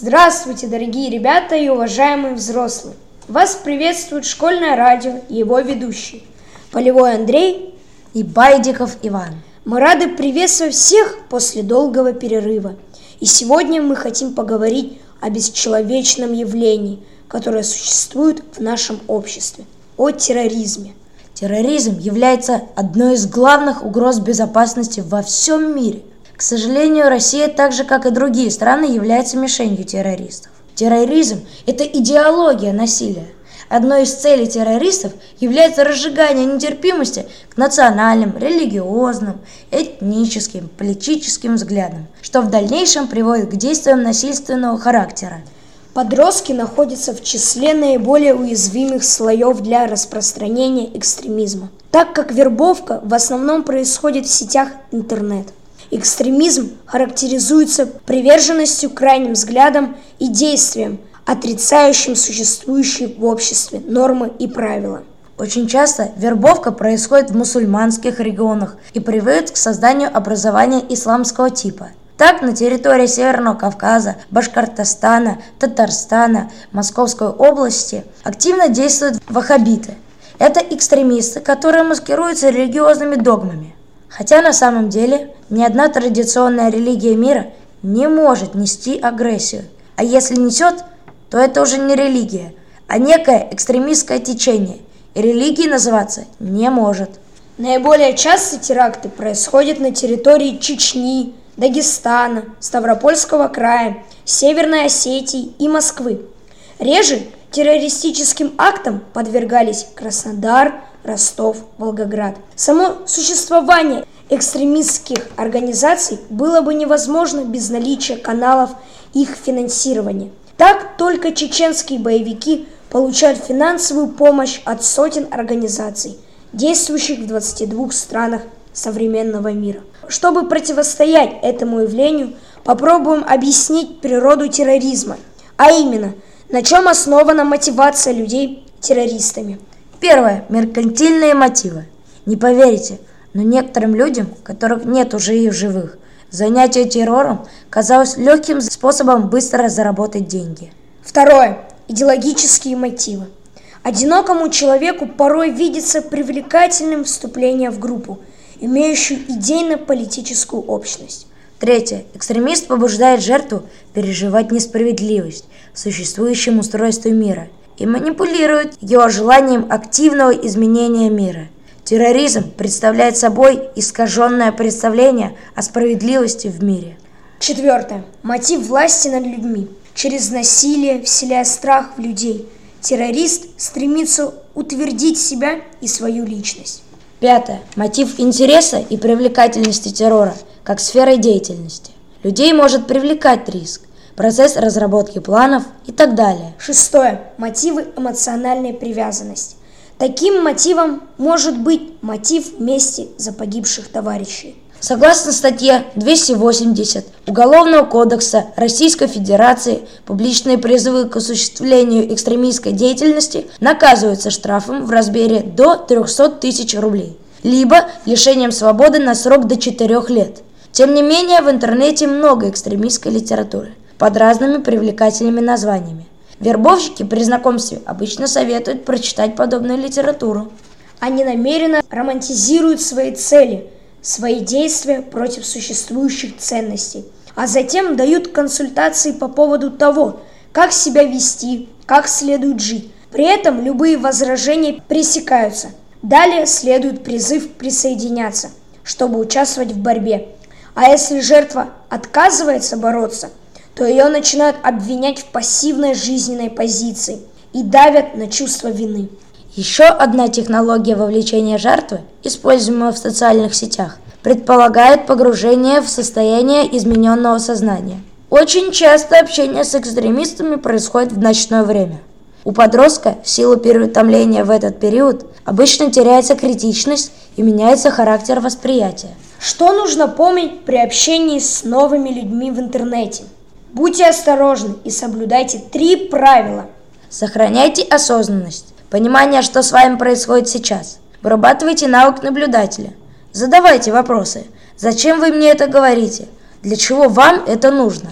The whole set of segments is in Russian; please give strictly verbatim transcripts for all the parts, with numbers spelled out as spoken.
Здравствуйте, дорогие ребята и уважаемые взрослые! Вас приветствует школьное радио и его ведущие Полевой Андрей и Байдиков Иван. Мы рады приветствовать всех после долгого перерыва. И сегодня мы хотим поговорить о бесчеловечном явлении, которое существует в нашем обществе, о терроризме. Терроризм является одной из главных угроз безопасности во всем мире. К сожалению, Россия, так же как и другие страны, является мишенью террористов. Терроризм – это идеология насилия. Одной из целей террористов является разжигание нетерпимости к национальным, религиозным, этническим, политическим взглядам, что в дальнейшем приводит к действиям насильственного характера. Подростки находятся в числе наиболее уязвимых слоев для распространения экстремизма, так как вербовка в основном происходит в сетях интернет. Экстремизм характеризуется приверженностью крайним взглядам и действиям, отрицающим существующие в обществе нормы и правила. Очень часто вербовка происходит в мусульманских регионах и приводит к созданию образования исламского типа. Так, на территории Северного Кавказа, Башкортостана, Татарстана, Московской области активно действуют ваххабиты. Это экстремисты, которые маскируются религиозными догмами. Хотя на самом деле ни одна традиционная религия мира не может нести агрессию. А если несет, то это уже не религия, а некое экстремистское течение, и религией называться не может. Наиболее часто теракты происходят на территории Чечни, Дагестана, Ставропольского края, Северной Осетии и Москвы. Реже террористическим актам подвергались Краснодар, Ростов, Волгоград. Само существование экстремистских организаций было бы невозможно без наличия каналов их финансирования. Так только чеченские боевики получают финансовую помощь от сотен организаций, действующих в двадцати двух странах современного мира. Чтобы противостоять этому явлению, попробуем объяснить природу терроризма, а именно, на чем основана мотивация людей террористами. Первое. Меркантильные мотивы. Не поверите, но некоторым людям, которых нет уже и в живых, занятие террором казалось легким способом быстро заработать деньги. Второе. Идеологические мотивы. Одинокому человеку порой видится привлекательным вступление в группу, имеющую идейно-политическую общность. Третье. Экстремист побуждает жертву переживать несправедливость в существующем устройстве мира и манипулирует его желанием активного изменения мира. Терроризм представляет собой искаженное представление о справедливости в мире. Четвертое. Мотив власти над людьми. Через насилие, вселяя страх в людей, террорист стремится утвердить себя и свою личность. Пятое. Мотив интереса и привлекательности террора как сферы деятельности. Людей может привлекать риск, процесс разработки планов и так далее. Шестое. Мотивы эмоциональной привязанности. Таким мотивом может быть мотив мести за погибших товарищей. Согласно статье двести восемьдесят Уголовного кодекса Российской Федерации, публичные призывы к осуществлению экстремистской деятельности наказываются штрафом в размере до трехсот тысяч рублей, либо лишением свободы на срок до четырех лет. Тем не менее, в интернете много экстремистской литературы под разными привлекательными названиями. Вербовщики при знакомстве обычно советуют прочитать подобную литературу. Они намеренно романтизируют свои цели, свои действия против существующих ценностей, а затем дают консультации по поводу того, как себя вести, как следует жить. При этом любые возражения пресекаются. Далее следует призыв присоединяться, чтобы участвовать в борьбе. А если жертва отказывается бороться, то ее начинают обвинять в пассивной жизненной позиции и давят на чувство вины. Еще одна технология вовлечения жертвы, используемая в социальных сетях, предполагает погружение в состояние измененного сознания. Очень часто общение с экстремистами происходит в ночное время. У подростка в силу переутомления в этот период обычно теряется критичность и меняется характер восприятия. Что нужно помнить при общении с новыми людьми в интернете? Будьте осторожны и соблюдайте три правила. Сохраняйте осознанность, понимание, что с вами происходит сейчас. Вырабатывайте навык наблюдателя. Задавайте вопросы. Зачем вы мне это говорите? Для чего вам это нужно?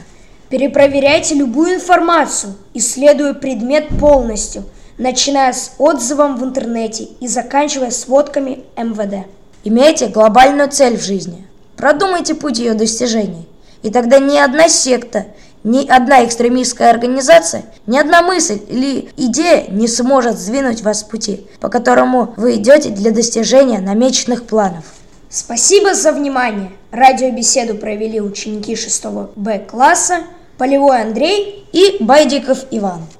Перепроверяйте любую информацию, исследуя предмет полностью, начиная с отзывом в интернете и заканчивая сводками эм вэ дэ. Имейте глобальную цель в жизни. Продумайте путь ее достижений. И тогда ни одна секта, ни одна экстремистская организация, ни одна мысль или идея не сможет сдвинуть вас с пути, по которому вы идете для достижения намеченных планов. Спасибо за внимание. Радиобеседу провели ученики шестого бэ класса Полевой Андрей и Байдиков Иван.